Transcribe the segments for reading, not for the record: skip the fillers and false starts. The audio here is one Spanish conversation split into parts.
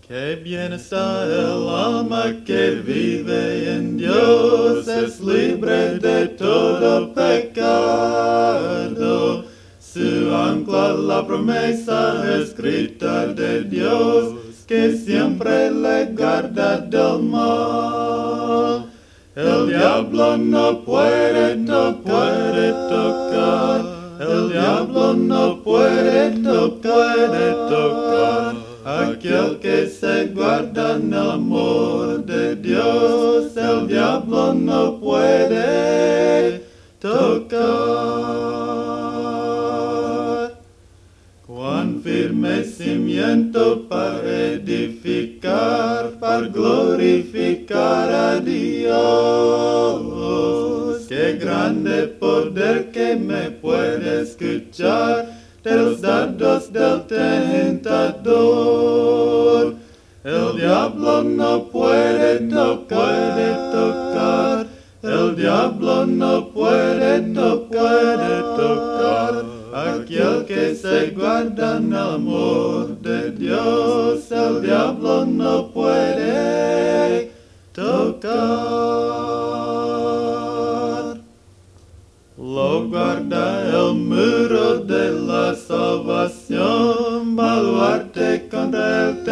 Qué bien está el alma que vive en Dios, es libre de todo pecado. Su ancla la promesa escrita de Dios, que siempre le guarda del mal. El diablo no puede tocar, el diablo no puede tocar. Aquel que se guarda en el amor de Dios, el diablo no puede tocar. Cuán firme cimiento para edificar, para glorificar a Dios. Qué grande poder que me puede escuchar de los dardos del tentador. El diablo no puede tocar, el diablo no puede tocar. Aquel que se guarda en el amor de Dios, el diablo no puede tocar. Lo guarda el muro de la salvación, baluarte contra el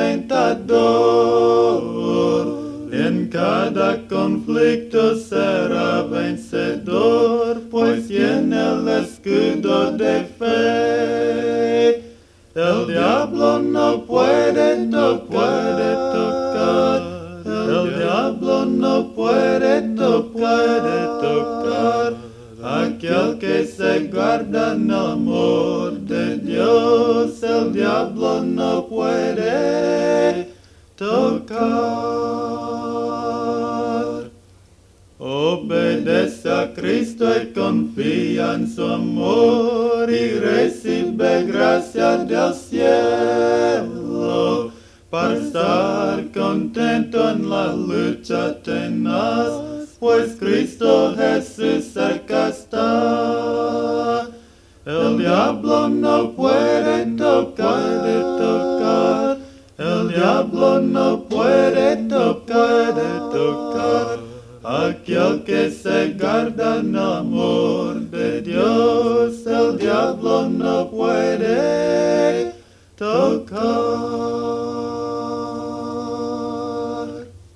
tentador. En cada conflicto será vencedor, pues tiene el escudo de fe. El diablo no puede tocar, el diablo no puede tocar. Aquel que se guarda en el amor de Dios, el diablo no puede tocar. Obedece a Cristo y confía en su amor y recibe gracia del cielo para estar contento en la lucha tenaz, pues Cristo Jesús cerca está. El diablo no puede tocar, el diablo no puede tocar. Aquel que se guarda en el amor de Dios, el diablo no puede tocar.